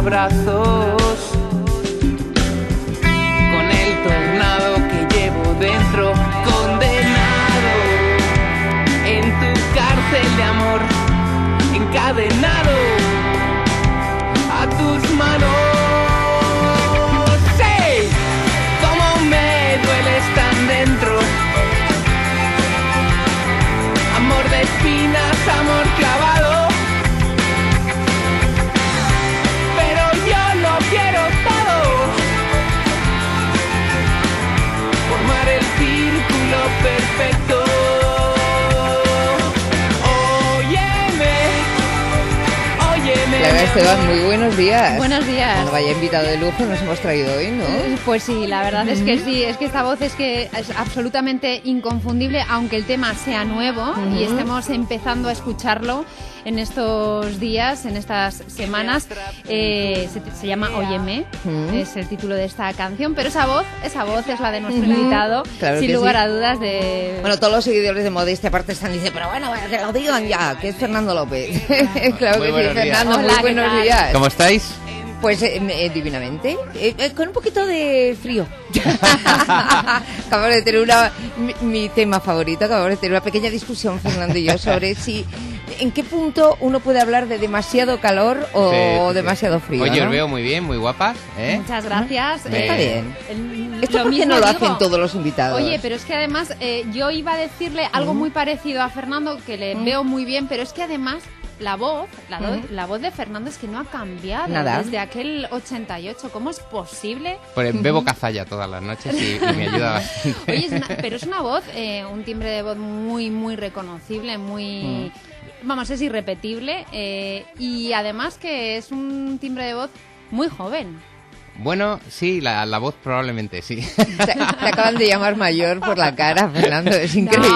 brazos, con el tornado que llevo dentro, condenado en tu cárcel de amor, encadenado a tus manos. ¡Sí! Cómo me dueles tan dentro, amor de espinas, amor clavado. Pero yo lo quiero todo, formar el círculo perfecto. Clara Esteban, muy buenos días. Buenos días. Cuando vaya invitado de lujo nos hemos traído hoy, ¿no? Pues sí, la verdad es que sí, es que esta voz es absolutamente inconfundible, aunque el tema sea nuevo y estemos empezando a escucharlo en estos días, en estas semanas. Se llama Óyeme, es el título de esta canción, pero esa voz es la de nuestro invitado, claro, sin lugar a dudas. Bueno, todos los seguidores de Modestia aparte están diciendo, pero bueno, que lo digan ya, que es Fernando López. Claro que sí, Fernando, Hola, muy buenos días. ¿Cómo estáis? Pues divinamente, con un poquito de frío. Acabamos de tener mi tema favorito, acabamos de tener una pequeña discusión, Fernando y yo, sobre si en qué punto uno puede hablar de demasiado calor o demasiado frío. Oye, ¿no? Os veo muy bien, muy guapas, ¿eh? Muchas gracias. Está bien. ¿Esto por qué mismo no lo digo. hacen todos los invitados? Oye, pero es que además yo iba a decirle algo muy parecido a Fernando, que le veo muy bien, pero es que además la voz de Fernando es que no ha cambiado Nada. desde aquel 88. ¿Cómo es posible? Pues bebo cazalla todas las noches y me ayuda bastante. Oye, pero es una voz, un timbre de voz muy, muy reconocible, muy... Vamos, es irrepetible y además que es un timbre de voz muy joven. Bueno, sí, la voz probablemente sí. Te acaban de llamar mayor por la cara, Fernando, es increíble.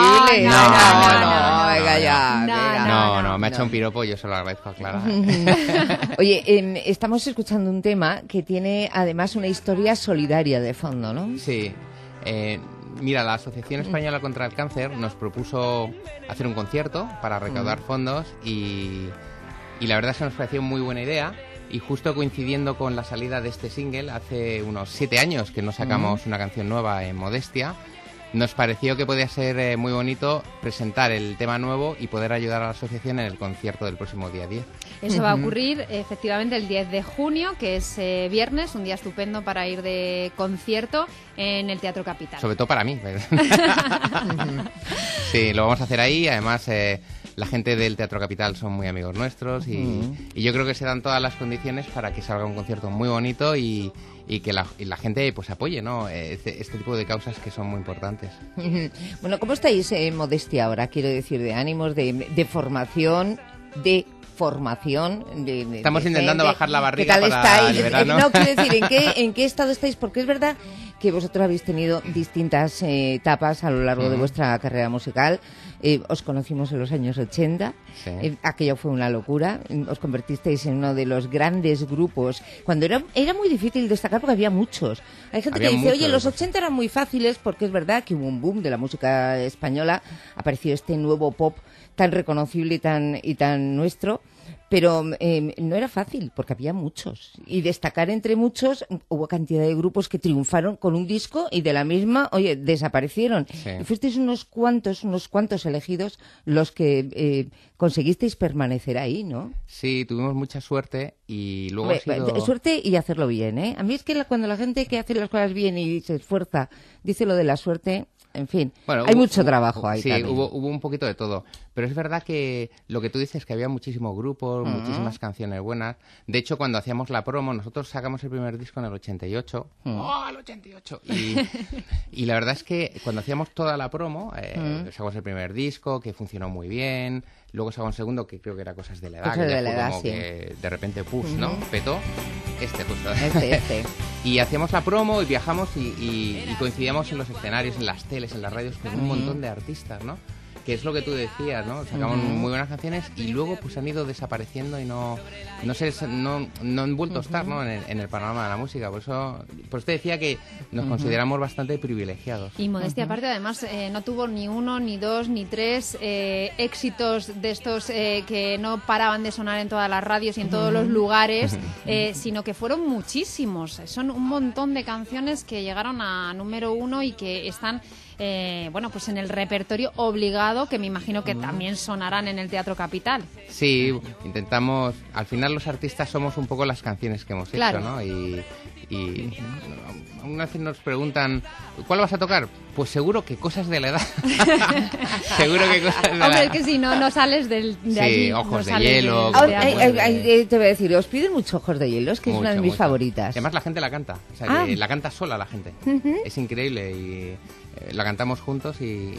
No, venga ya. No, me ha hecho un piropo, yo se lo agradezco a Clara. Oye, estamos escuchando un tema que tiene además una historia solidaria de fondo, ¿no? Sí. Mira, la Asociación Española contra el Cáncer nos propuso hacer un concierto para recaudar fondos y la verdad es que nos pareció muy buena idea. Y justo coincidiendo con la salida de este single, hace unos 7 años que nos sacamos una canción nueva en Modestia, nos pareció que podía ser muy bonito presentar el tema nuevo y poder ayudar a la asociación en el concierto del próximo día 10. Eso va a ocurrir efectivamente el 10 de junio, que es viernes, un día estupendo para ir de concierto en el Teatro Capital. Sobre todo para mí. Sí, lo vamos a hacer ahí, además... La gente del Teatro Capital son muy amigos nuestros y yo creo que se dan todas las condiciones para que salga un concierto muy bonito y que la gente pues apoye, ¿no? Este tipo de causas que son muy importantes. Bueno, ¿cómo estáis en Modestia ahora? Quiero decir, de ánimos, de formación, Estamos intentando bajar la barriga ¿qué tal para estáis? el verano. No, quiero decir, ¿en qué estado estáis? Porque es verdad que vosotros habéis tenido distintas etapas a lo largo de vuestra carrera musical. Os conocimos en los años 80, sí. Aquello fue una locura, os convertisteis en uno de los grandes grupos, cuando era muy difícil destacar porque había muchos. Hay gente que dice, oye, los 80 eran muy fáciles, porque es verdad que hubo un boom de la música española, apareció este nuevo pop tan reconocible y tan nuestro, pero no era fácil porque había muchos y destacar entre muchos. Hubo cantidad de grupos que triunfaron con un disco y de la misma, oye, desaparecieron. Sí. Y fuisteis unos cuantos elegidos los que conseguisteis permanecer ahí, ¿no? Sí, tuvimos mucha suerte y luego ha sido... Suerte y hacerlo bien, ¿eh? A mí es que cuando la gente que hace las cosas bien y se esfuerza dice lo de la suerte... En fin, bueno, hay mucho trabajo ahí. Sí, también. hubo un poquito de todo. Pero es verdad que lo que tú dices, que había muchísimos grupos, muchísimas canciones buenas. De hecho, cuando hacíamos la promo, nosotros sacamos el primer disco en el 88. ¡Oh, el 88! Y la verdad es que cuando hacíamos toda la promo, sacamos el primer disco, que funcionó muy bien. Luego sacamos el segundo, que creo que era Cosas de la Edad. Cosas que de la fue Edad, como sí. que de repente, ¿no? Petó. Justo. Este. Y hacíamos la promo y viajamos y coincidíamos en los escenarios, en las teles, en las radios, con un montón de artistas, ¿no? que es lo que tú decías, ¿no? Sacamos muy buenas canciones y luego pues han ido desapareciendo y no han vuelto a estar, ¿no? en el panorama de la música. Por eso te decía que nos consideramos bastante privilegiados. Y modestia aparte, además, no tuvo ni 1, ni 2, ni 3 éxitos de estos que no paraban de sonar en todas las radios y en todos los lugares, sino que fueron muchísimos. Son un montón de canciones que llegaron a número 1 y que están pues en el repertorio obligado, que me imagino que también sonarán en el Teatro Capital. Sí, intentamos, al final los artistas somos un poco las canciones que hemos hecho, ¿no? Y una vez nos preguntan, ¿cuál vas a tocar? Pues seguro que cosas de la edad. Seguro que cosas de la edad. Hombre, es que si no sales de allí. Sí, Ojos no de Hielo. Te voy a decir, os piden mucho Ojos de Hielo, es que es una de mis favoritas. Además la gente la canta, o sea, que la canta sola la gente. Es increíble y la cantamos juntos y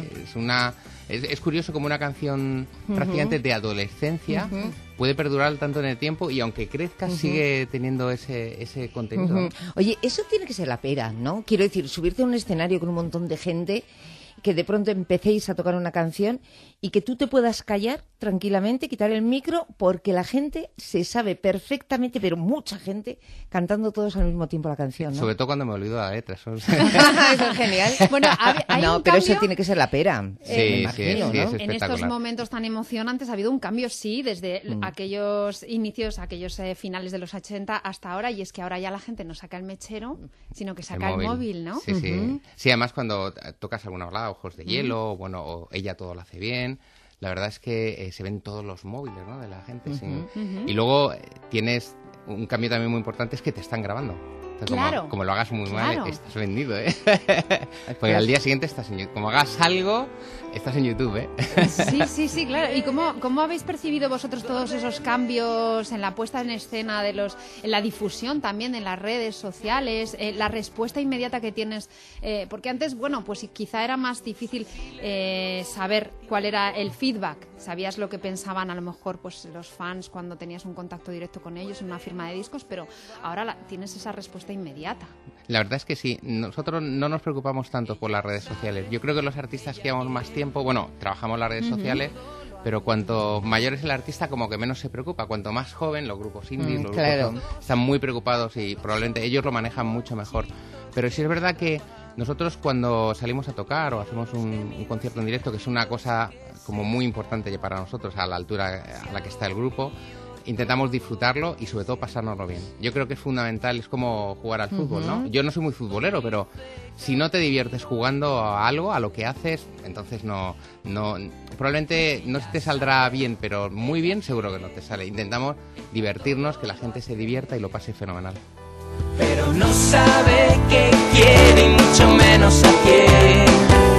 es curioso como una canción prácticamente de adolescencia puede perdurar tanto en el tiempo y aunque crezca sigue teniendo ese contenido. Oye, eso tiene que ser la pera, ¿no? Quiero decir, subirte a un escenario con un montón de gente, que de pronto empecéis a tocar una canción y que tú te puedas callar tranquilamente, quitar el micro, porque la gente se sabe perfectamente, pero mucha gente, cantando todos al mismo tiempo la canción, ¿no? Sobre todo cuando me olvido la letra. Eso es genial. Bueno, hay no, un pero cambio... eso tiene que ser la pera. Sí, imagino, sí, ¿no? es En estos espectacular. momentos tan emocionantes ha habido un cambio, sí, desde aquellos inicios, aquellos finales de los 80 hasta ahora, y es que ahora ya la gente no saca el mechero, sino que saca el móvil, ¿no? Sí, sí. Sí, además cuando tocas alguna balada, Ojos de Hielo, o Ella todo lo hace bien, la verdad es que se ven todos los móviles, ¿no? De la gente. Y luego tienes un cambio también muy importante, es que te están grabando. Entonces, Claro. como lo hagas muy Claro. mal, estás vendido, ¿eh? Porque al día siguiente estás en YouTube. Como hagas algo, estás en YouTube, ¿eh? Sí, claro. ¿Y cómo habéis percibido vosotros todos esos cambios en la puesta en escena en la difusión también en las redes sociales, la respuesta inmediata que tienes? Porque antes, bueno, pues quizá era más difícil saber cuál era el feedback. Sabías lo que pensaban a lo mejor pues los fans cuando tenías un contacto directo con ellos en una firma de discos, pero ahora tienes esa respuesta inmediata. La verdad es que sí, nosotros no nos preocupamos tanto por las redes sociales. Yo creo que los artistas que llevamos más tiempo, bueno, trabajamos las redes sociales, pero cuanto mayor es el artista, como que menos se preocupa. Cuanto más joven, los grupos indies, los grupos están muy preocupados y probablemente ellos lo manejan mucho mejor. Pero sí es verdad que nosotros cuando salimos a tocar o hacemos un concierto en directo, que es una cosa como muy importante para nosotros, a la altura a la que está el grupo, intentamos disfrutarlo y sobre todo pasárnoslo bien. Yo creo que es fundamental, es como jugar al fútbol, ¿no? Yo no soy muy futbolero, pero si no te diviertes jugando a algo, a lo que haces, entonces probablemente no te saldrá bien, pero muy bien seguro que no te sale. Intentamos divertirnos, que la gente se divierta y lo pase fenomenal. Pero no sabe qué quiere y mucho menos a quién.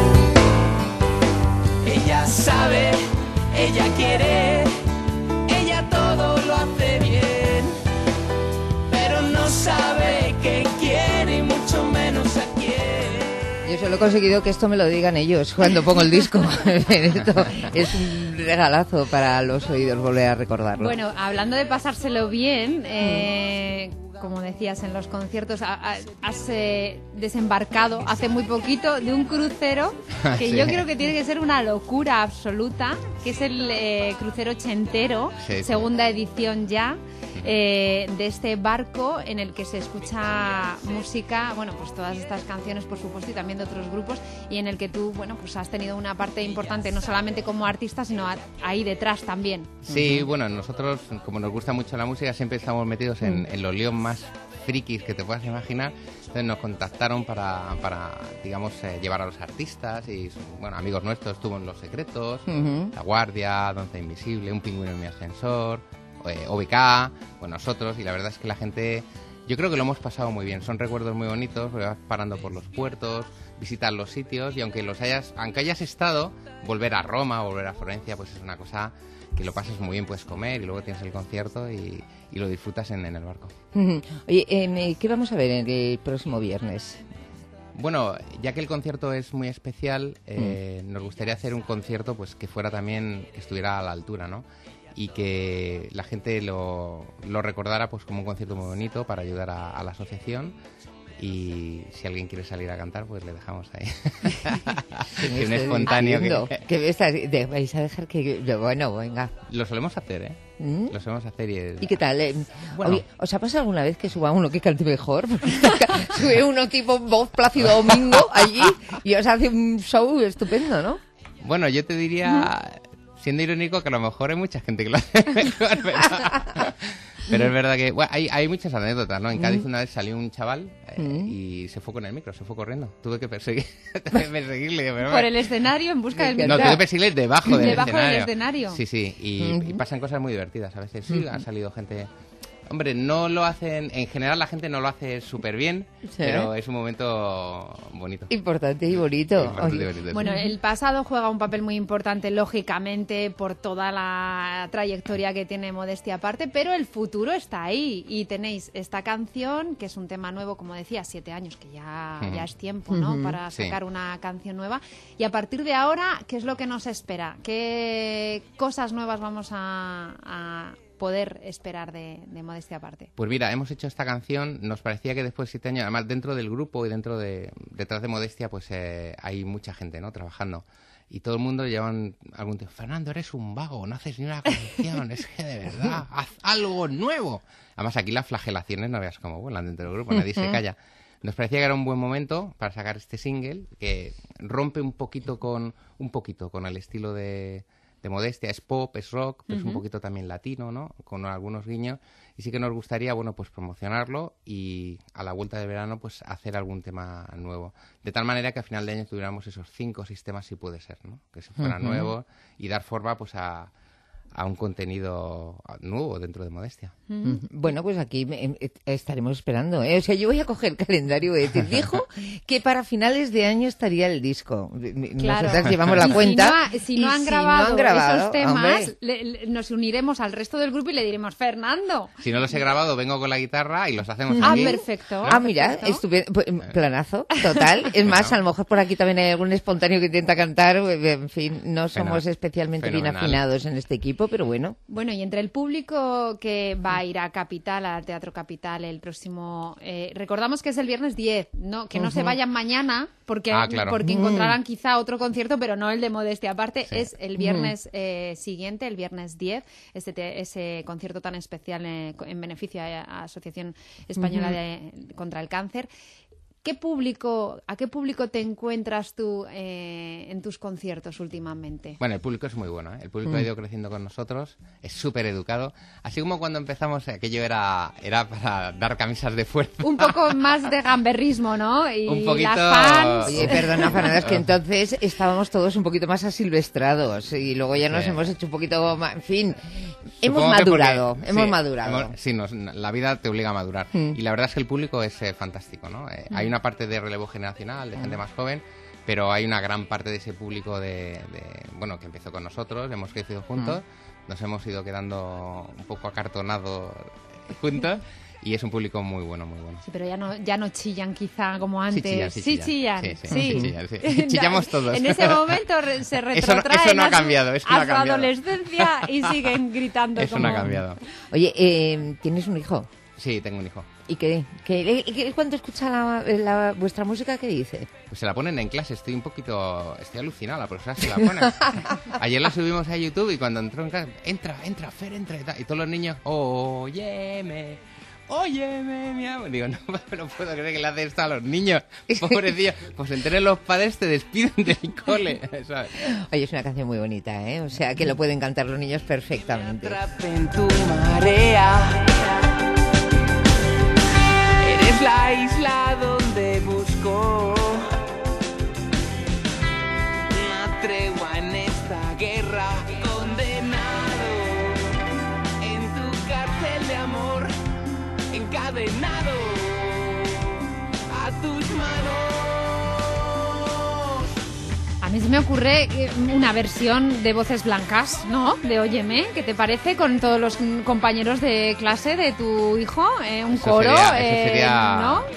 Ella sabe, ella quiere, ella todo lo hace bien, pero no sabe qué quiere y mucho menos a quién. Yo solo he conseguido que esto me lo digan ellos cuando pongo el disco. Esto es un regalazo para los oídos volver a recordarlo. Bueno, hablando de pasárselo bien, como decías en los conciertos, has desembarcado hace muy poquito de un crucero que yo creo que tiene que ser una locura absoluta, que es el crucero ochentero, segunda edición ya, de este barco en el que se escucha música, bueno, pues todas estas canciones, por supuesto, y también de otros grupos, y en el que tú, bueno, pues has tenido una parte importante, no solamente como artista, sino ahí detrás también. Sí, bueno, nosotros, como nos gusta mucho la música, siempre estamos metidos en los líos más frikis que te puedas imaginar. Entonces nos contactaron para digamos, llevar a los artistas y, bueno, amigos nuestros estuvo en Los Secretos, La Guardia, Danza Invisible, Un pingüino en mi ascensor, OBK, bueno, nosotros, y la verdad es que la gente, yo creo que lo hemos pasado muy bien. Son recuerdos muy bonitos, porque vas parando por los puertos, visitar los sitios, y aunque hayas estado, volver a Roma, volver a Florencia, pues es una cosa que lo pases muy bien, puedes comer y luego tienes el concierto y lo disfrutas en el barco. Oye, ¿qué vamos a ver el próximo viernes? Bueno, ya que el concierto es muy especial, nos gustaría hacer un concierto pues que fuera también, que estuviera a la altura, ¿no? Y que la gente lo recordara pues como un concierto muy bonito para ayudar a la asociación. Y si alguien quiere salir a cantar, pues le dejamos ahí. Que un espontáneo que vais a dejar que... Bueno, venga. Lo solemos hacer, ¿eh? Lo solemos hacer ¿Y qué tal? Bueno. Oye, ¿os ha pasado alguna vez que suba uno que cante mejor? Sube uno tipo voz Plácido Domingo allí y os hace un show estupendo, ¿no? Bueno, yo te diría, siendo irónico, que a lo mejor hay mucha gente que lo hace mejor, pero es verdad que bueno, hay muchas anécdotas, ¿no? En Cádiz una vez salió un chaval y se fue con el micro, se fue corriendo. Tuve que perseguirle. Pero ¿Por el escenario en busca del micro? No, tuve que perseguirle debajo del escenario. Sí, y pasan cosas muy divertidas. A veces sí, ha salido gente... Hombre, no lo hacen... En general la gente no lo hace súper bien, pero es un momento bonito. Importante y bonito. Bueno, el pasado juega un papel muy importante, lógicamente, por toda la trayectoria que tiene Modestia Aparte, pero el futuro está ahí. Y tenéis esta canción, que es un tema nuevo, como decía, 7 años, que ya es tiempo, ¿no? Para sacar una canción nueva. Y a partir de ahora, ¿qué es lo que nos espera? ¿Qué cosas nuevas vamos a poder esperar de Modestia Aparte? Pues mira, hemos hecho esta canción, nos parecía que después de 7 años, además dentro del grupo y detrás de Modestia, pues hay mucha gente, ¿no? Trabajando. Y todo el mundo llevan algún tiempo, Fernando, eres un vago, no haces ni una canción, es que de verdad, haz algo nuevo. Además aquí las flagelaciones no veas cómo vuelan dentro del grupo, nadie se calla. Nos parecía que era un buen momento para sacar este single, que rompe un poquito con el estilo de Modestia, es pop, es rock, pero es un poquito también latino, ¿no? Con algunos guiños. Y sí que nos gustaría, bueno, pues promocionarlo y a la vuelta de verano, pues hacer algún tema nuevo. De tal manera que a final de año tuviéramos esos 5 o 6 temas, si puede ser, ¿no? Que se fueran nuevos y dar forma, pues a un contenido nuevo dentro de Modestia. Bueno, pues aquí estaremos esperando, ¿eh? O sea, yo voy a coger el calendario y decir, dijo que para finales de año estaría el disco. Claro. Nosotras llevamos la cuenta. Si no han grabado esos temas, nos uniremos al resto del grupo y le diremos, Fernando. Si no los he grabado, vengo con la guitarra y los hacemos aquí. Perfecto. Mira, estupendo. Planazo, total. Es más, a lo mejor por aquí también hay algún espontáneo que intenta cantar. En fin, no somos especialmente bien afinados en este equipo, pero bueno. Bueno, y entre el público que va a ir a Capital, al Teatro Capital el próximo... recordamos que es el viernes 10, ¿no? Que no se vayan mañana, porque encontrarán quizá otro concierto, pero no el de Modestia Aparte. Es el viernes siguiente, el viernes 10, ese concierto tan especial en beneficio a la Asociación Española contra el Cáncer. ¿A qué público te encuentras tú en tus conciertos últimamente? Bueno, el público es muy bueno, ¿eh? El público ha ido creciendo con nosotros, es súper educado. Así como cuando empezamos, aquello era para dar camisas de fuerza. Un poco más de gamberrismo, ¿no? Y un poquito... las fans... Oye, perdona, Fernanda, es que entonces estábamos todos un poquito más asilvestrados y luego ya nos hemos hecho un poquito más... En fin, hemos madurado. La vida te obliga a madurar. Y la verdad es que el público es fantástico, ¿no? Hay una parte de relevo generacional, de gente más joven, pero hay una gran parte de ese público que empezó con nosotros, hemos crecido juntos, nos hemos ido quedando un poco acartonados juntos y es un público muy bueno, muy bueno. Sí, pero ya no chillan quizá como antes. Sí chillan. Chillamos todos. En ese momento se retrotraen eso no ha cambiado, a su adolescencia y siguen gritando. Eso no ha cambiado. Oye, ¿tienes un hijo? Sí, tengo un hijo. ¿Y qué cuando escucha vuestra música, qué dice? Pues se la ponen en clase, estoy alucinado, la profesora se la pone. Ayer la subimos a YouTube y cuando entró en clase, entra, Fer, entra, y todos los niños, óyeme, mi amor. Digo, no puedo creer que le hace esto a los niños, pobrecillos. Pues enteren los padres, te despiden del cole, ¿sabes? Oye, es una canción muy bonita, ¿eh? O sea, que lo pueden cantar los niños perfectamente. Atrape en tu marea. Eres la isla donde busco una tregua en esta guerra. Condenado en tu cárcel de amor, encadenado a tus manos. A mí se me ocurre una versión de Voces Blancas, ¿no? De Óyeme, ¿qué te parece? Con todos los compañeros de clase de tu hijo, un coro, sería... ¿no?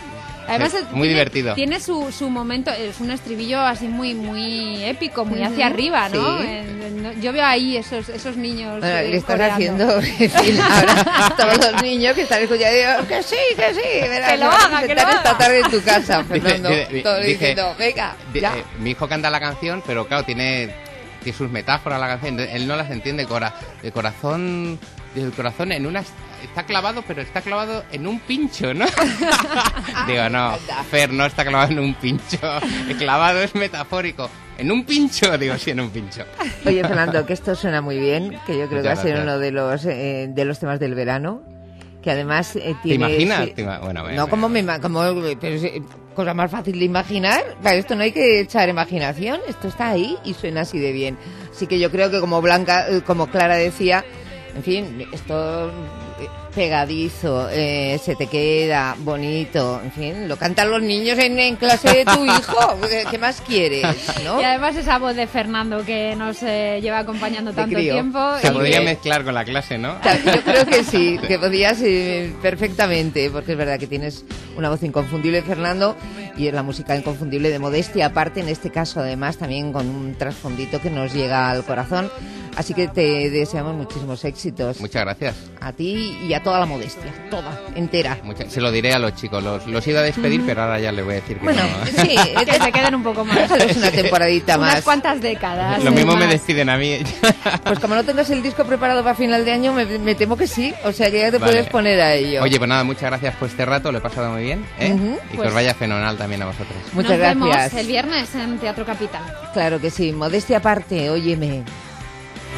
Además, muy divertido. Tiene su momento, es un estribillo así muy épico, muy hacia arriba, ¿no? Sí. Yo veo ahí esos niños. Le están coreando. haciendo, en fin, ahora todos los niños que están escuchando, digo, que sí, verás, Que lo vamos a haga, que sentar lo esta haga. tarde en tu casa, Fernando. Todo dije, diciendo, venga, ya. Mi hijo canta la canción, pero claro, tiene sus metáforas la canción, él no las entiende. El corazón en una... Está clavado, pero está clavado en un pincho, ¿no? Digo, no, Fer, no está clavado en un pincho. El clavado es metafórico. ¿En un pincho? Digo, sí, en un pincho. Oye, Fernando, que esto suena muy bien, que yo creo que va a ser gracias. uno de los temas del verano, que además tiene... ¿Te imaginas? sí, Bueno, no, pero es cosa más fácil de imaginar. Para esto no hay que echar imaginación, esto está ahí y suena así de bien. Así que yo creo que como Clara decía, en fin, esto pegadizo, se te queda bonito, en fin, lo cantan los niños en clase de tu hijo. ¿Qué más quieres? ¿No? Y además esa voz de Fernando que nos lleva acompañando tanto crío. tiempo. Se y podría que- mezclar con la clase, ¿no? Yo creo que sí, que podías perfectamente, porque es verdad que tienes una voz inconfundible, Fernando, y es la música inconfundible de Modestia aparte, en este caso además también con un trasfondito que nos llega al corazón. Así que te deseamos muchísimos éxitos. Muchas gracias. A ti y a toda la Modestia, toda, entera. Se lo diré a los chicos, los he ido a despedir, pero ahora ya les voy a decir que Bueno, no. sí, que se queden un poco más. déjalos una temporadita Unas más. cuantas décadas. Lo mismo me más. despiden a mí. Pues como no tengas el disco preparado para final de año, me temo que sí, o sea que ya te Vale. puedes poner a ello. Oye, pues nada, muchas gracias por este rato, lo he pasado muy bien, ¿eh? Ujú. Y que Pues- os vaya fenomenal también a vosotros. Muchas Nos gracias. vemos el viernes en Teatro Capital. Claro que sí, Modestia aparte, óyeme.